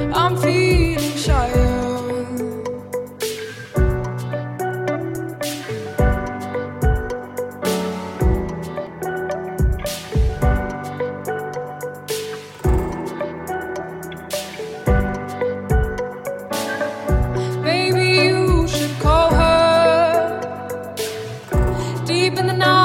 I'm feeling shy. Maybe you should call her deep in the night.